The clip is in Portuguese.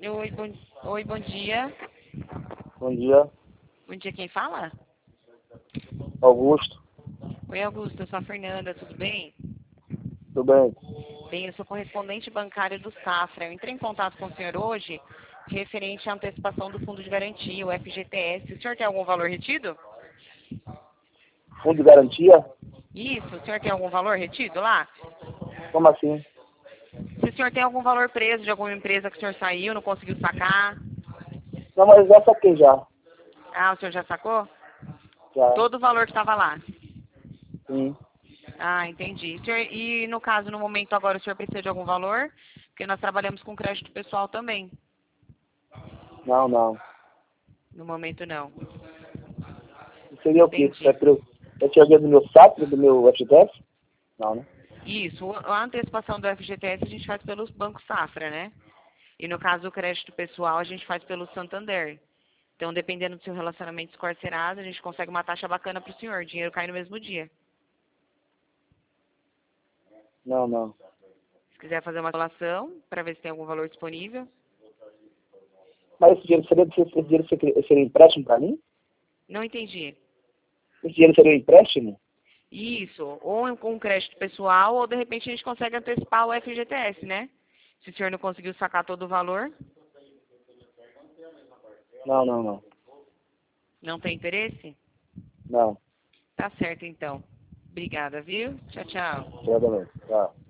Oi, Oi, bom dia. Bom dia, Bom dia, quem fala? Augusto. Oi, Augusto, eu sou a Fernanda, tudo bem? Tudo bem? Bem, eu sou correspondente bancário do Safra. Eu entrei em contato com o senhor hoje referente à antecipação do Fundo de Garantia, o FGTS. O senhor tem algum valor retido? Fundo de garantia? Isso, o senhor tem algum valor retido lá? Como assim? Se o senhor tem algum valor preso de alguma empresa que o senhor saiu, não conseguiu sacar. Não, mas já saquei já. Ah, o senhor já sacou? Já, Todo o valor que estava lá. sim. Ah, entendi. E no caso, no momento agora, o senhor precisa de algum valor? Porque nós trabalhamos com crédito pessoal também. Não, não. No momento, não. Seria o quê? Entendi. Vai tirar dinheiro do meu saco, do meu FGTS? Não, né? Isso. A antecipação do FGTS a gente faz pelo Banco Safra, né? E no caso do crédito pessoal, a gente faz pelo Santander. Então, dependendo do seu relacionamento com a Serasa, a gente consegue uma taxa bacana para o senhor. O dinheiro cai no mesmo dia. Não, não. Se quiser fazer uma calculação para ver se tem algum valor disponível. Mas esse dinheiro seria empréstimo para mim? Não entendi. Esse dinheiro seria empréstimo? Isso, ou com crédito pessoal, ou de repente a gente consegue antecipar o FGTS, né? Se o senhor não conseguiu sacar todo o valor, Não, não, não. não tem interesse? Não. Tá certo, então. Obrigada, viu? Tchau, tchau. Exatamente. Tá.